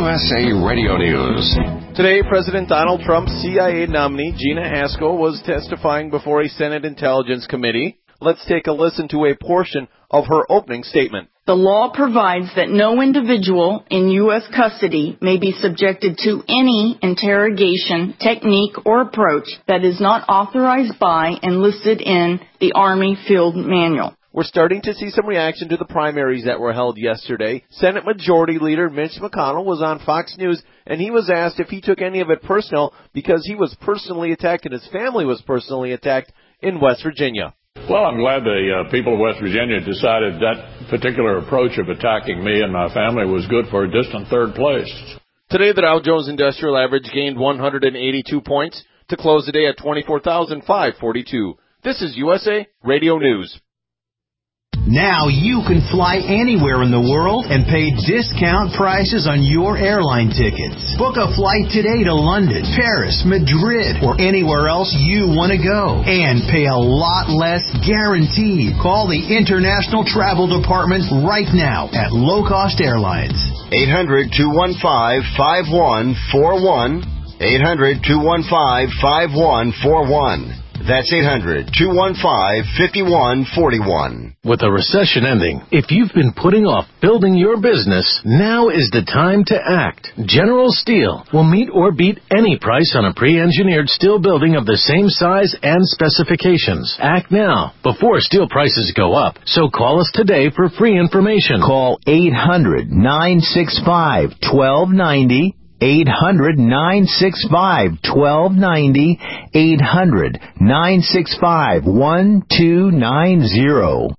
USA Radio News. Today, President Donald Trump's CIA nominee, Gina Haspel, was testifying before a Senate Intelligence Committee. Let's take a listen to a portion of her opening statement. The law provides that no individual in U.S. custody may be subjected to any interrogation technique or approach that is not authorized by and listed in the Army Field Manual. We're starting to see some reaction to the primaries that were held yesterday. Senate Majority Leader Mitch McConnell was on Fox News, and he was asked if he took any of it personal because he was personally attacked and his family was personally attacked in West Virginia. Well, I'm glad the people of West Virginia decided that particular approach of attacking me and my family was good for a distant third place. Today, the Dow Jones Industrial Average gained 182 points to close the day at 24,542. This is USA Radio News. Now you can fly anywhere in the world and pay discount prices on your airline tickets. Book a flight today to London, Paris, Madrid, or anywhere else you want to go. And pay a lot less guaranteed. Call the International Travel Department right now at Low Cost Airlines. 800-215-5141. 800-215-5141. That's 800-215-5141. With a recession ending, if you've been putting off building your business, now is the time to act. General Steel will meet or beat any price on a pre-engineered steel building of the same size and specifications. Act now, before steel prices go up. So call us today for free information. Call 800-965-1290. 800-965-1290, 800-965-1290.